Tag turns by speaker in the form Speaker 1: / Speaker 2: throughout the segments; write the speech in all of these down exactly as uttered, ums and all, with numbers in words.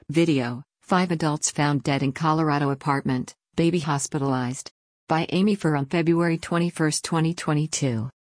Speaker 1: Video: Five adults found dead in Colorado apartment, baby hospitalized. By Amy Fur on February twenty-first, twenty twenty-two.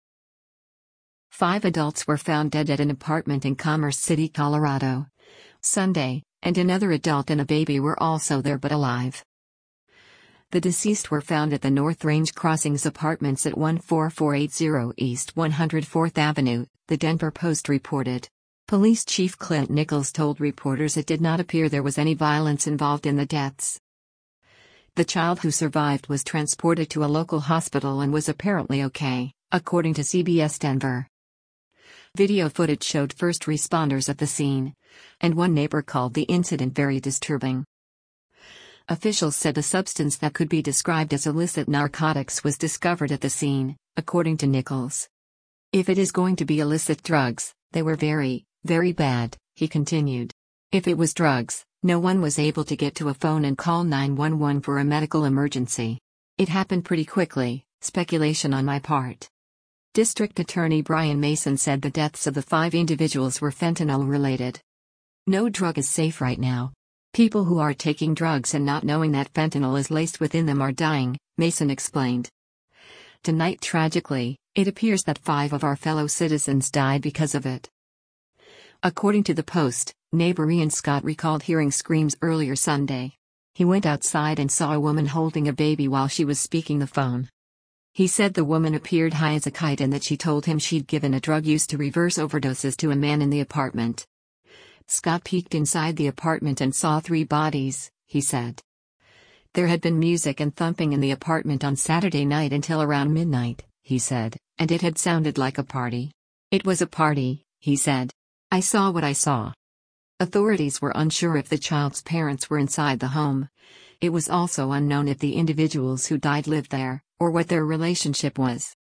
Speaker 1: Five adults were found dead at an apartment in Commerce City, Colorado, Sunday, and another adult and a baby were also there but alive. The deceased were found at the North Range Crossings Apartments at one four four eight zero East one hundred fourth Avenue, the Denver Post reported. Police Chief Clint Nichols told reporters it did not appear there was any violence involved in the deaths. The child who survived was transported to a local hospital and was apparently okay, according to C B S Denver. Video footage showed first responders at the scene, and one neighbor called the incident very disturbing. Officials said a substance that could be described as illicit narcotics was discovered at the scene, according to Nichols. If it is going to be illicit drugs, they were very, very bad, he continued. If it was drugs, no one was able to get to a phone and call nine one one for a medical emergency. It happened pretty quickly, speculation on my part. District Attorney Brian Mason said the deaths of the five individuals were fentanyl-related. No drug is safe right now. People who are taking drugs and not knowing that fentanyl is laced within them are dying, Mason explained. Tonight, tragically, it appears that five of our fellow citizens died because of it. According to the Post, neighbor Ian Scott recalled hearing screams earlier Sunday. He went outside and saw a woman holding a baby while she was speaking the phone. He said the woman appeared high as a kite and that she told him she'd given a drug used to reverse overdoses to a man in the apartment. Scott peeked inside the apartment and saw three bodies, he said. There had been music and thumping in the apartment on Saturday night until around midnight, he said, and it had sounded like a party. It was a party, he said. I saw what I saw. Authorities were unsure if the child's parents were inside the home. It was also unknown if the individuals who died lived there, or what their relationship was.